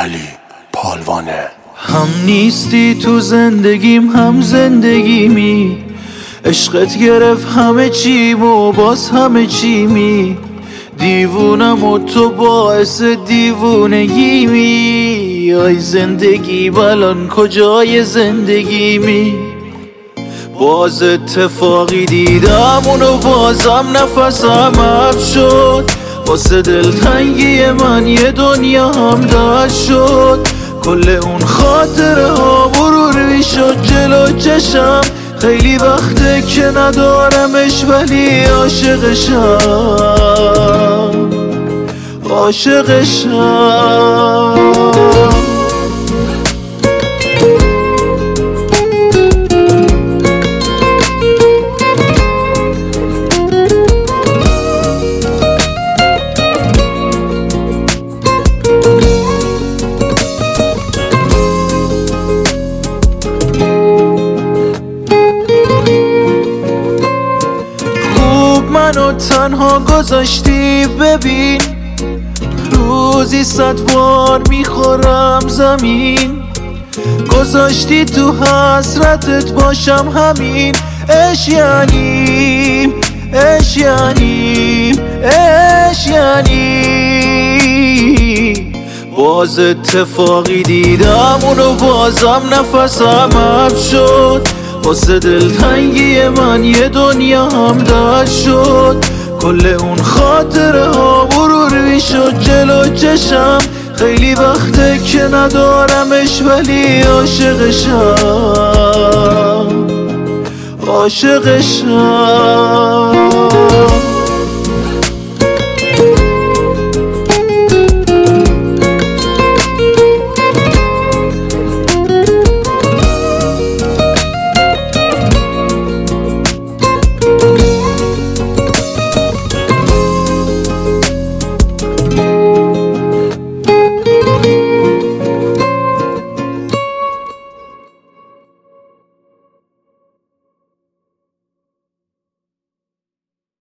علی پالوانه. هم نیستی تو زندگیم هم زندگیمی، عشقت گرفت همه چیم و باز همه چیمی. دیوونم و تو باعث دیوونگیمی. آی زندگی بلان کجای زندگیمی؟ باز اتفاقی دیدم اونو بازم نفسم حب شد. واسه دلتنگی من یه دنیا هم دست شد. کل اون خاطره ها مرور شد جلو چشم. خیلی وقته که ندارمش ولی عاشقشم، عاشقشم. منو تنها گذاشتی ببین، روزی 100 بار میخورم زمین. گذاشتی تو حسرتت باشم همین. اش یعنی اش یعنی اش یعنی باز اتفاقی دیدم اونو بازم نفسم حب شد. واسه دلتنگی من یه دنیا هم دست شد. کل اون خاطره ها مرور شد جلو چشم. خیلی وقته که ندارمش ولی عاشقشم، عاشقشم.